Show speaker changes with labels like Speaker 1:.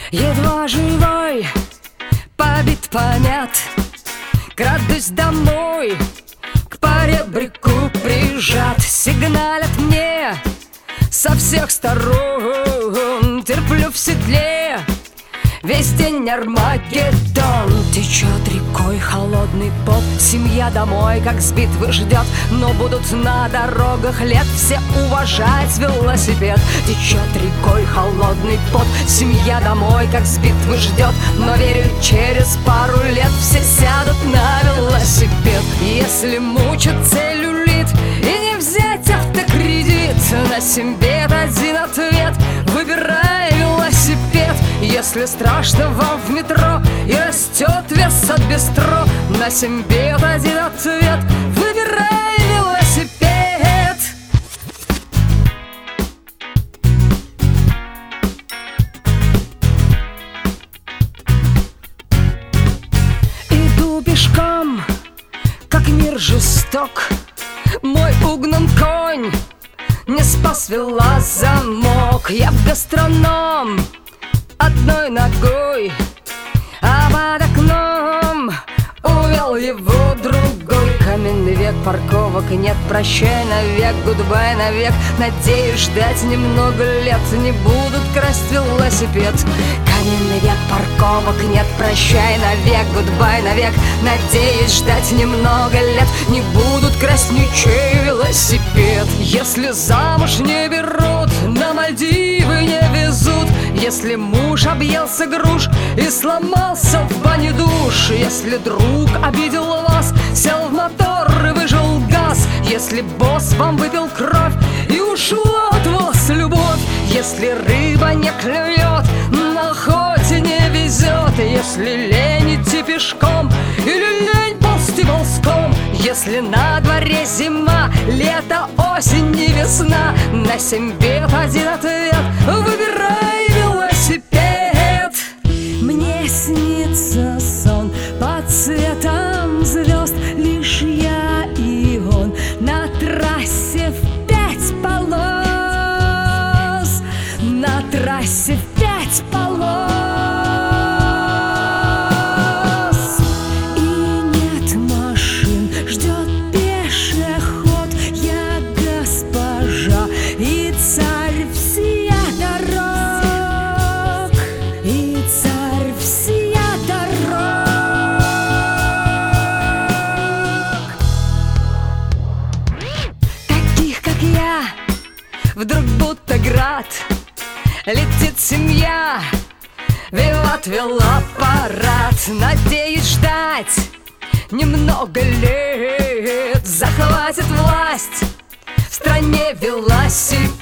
Speaker 1: Едва живой, побит, помят, крадусь домой, к поребрику прижат. Сигналят мне со всех сторон, терплю в седле весь день Армагеддон. Течет рекой холодный пот, семья домой, как с битвы ждет. Но будут на дорогах лет все уважать велосипед. Течет рекой холодный пот, семья домой, как с битвы ждет. Но верю, через пару лет все сядут на велосипед. Если мучит целлюлит и не взять автокредит, на 7 бед один ответ: выбирай велосипед. Если страшно вам в метро и растет вес от бистро, на 7 бед один ответ: выбирай велосипед. Иду пешком, как мир жесток, мой угнан конь не спас велозамок. Я в гастроном одной ногой, а под окном увел его другой. Каменный век, парковок нет, прощай навек, гудбай навек. Надеюсь, ждать немного лет, не будут красть велосипед. Каменный век, парковок нет, прощай навек, гудбай навек. Надеюсь, ждать немного лет, не будут красть ничей велосипед. Если замуж не берут, на Мальдивы не везут, если муж объелся груш и сломался в бане душ, если друг обидел вас, сел в мотор и выжил газ, если босс вам выпил кровь и ушла от вас любовь, если рыба не клюет, на охоте не везет, если лень идти пешком или лень ползти ползком, если на дворе зима, лето, осень и весна, на 7 бед один ответ: выбирай велосипед. Мне снится сон под цветом звезд, лишь я и он на трассе в 5 полос, на трассе в 5 полос. И нет машин, ждет пешеход, я госпожа и царь всея дорог, и царь всея дорог. Таких, как я, вдруг будто град, летит семья, виват велопарад. Надеюсь, ждать немного лет, захватит власть в стране велосипед.